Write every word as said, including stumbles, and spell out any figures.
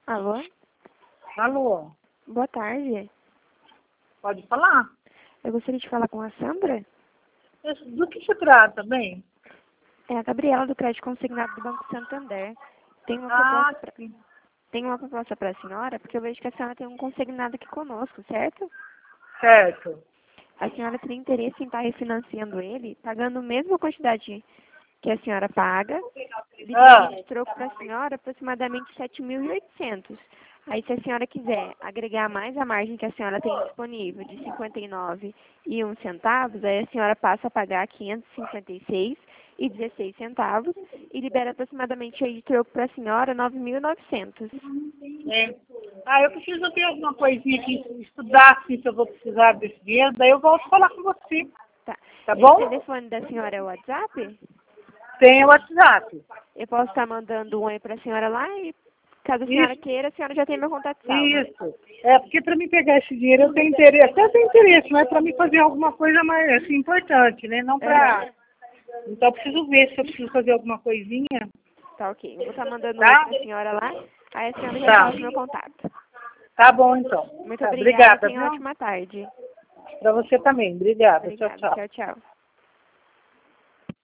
Alô? Alô, Boa tarde. pode falar? Eu gostaria de falar com a Sandra. Do que se trata, bem? É a Gabriela do Crédito Consignado do Banco Santander. Tem uma Ah, proposta pra, sim. tem uma proposta para a senhora, porque eu vejo que a senhora tem um consignado aqui conosco, certo? Certo. A senhora teria interesse em estar refinanciando ele, pagando a mesma quantidade que a senhora paga, Ah, liberando de troco para a senhora aproximadamente sete mil e oitocentos. Aí, se a senhora quiser agregar mais a margem que a senhora tem disponível de cinquenta e nove e um centavos, aí a senhora passa a pagar quinhentos e cinquenta e seis e dezesseis centavos e libera aproximadamente aí de troco para a senhora nove mil e novecentos. é. Ah, eu preciso ver alguma coisinha aqui, estudar assim, se eu vou precisar desse dinheiro, daí eu volto falar com você. Tá. Tá Esse bom? telefone da senhora é o WhatsApp? Tem o WhatsApp. Eu posso estar mandando um oi para a senhora lá e, caso a senhora Isso, queira, a senhora já tem meu contato salvo. isso. É, porque para mim pegar esse dinheiro eu tenho interesse, até tenho interesse, mas para mim fazer alguma coisa mais assim, importante, né? Não para. Aham. Então eu preciso ver se eu preciso fazer alguma coisinha. Tá ok. Eu vou estar mandando um oi Tá? para a senhora lá, aí a senhora já Tá. salva meu contato. Tá bom, então. Muito Tá, obrigada e obrigada, tenha uma viu? ótima tarde. Para você também. Obrigada. Tchau, Obrigada. tchau. Tchau, tchau.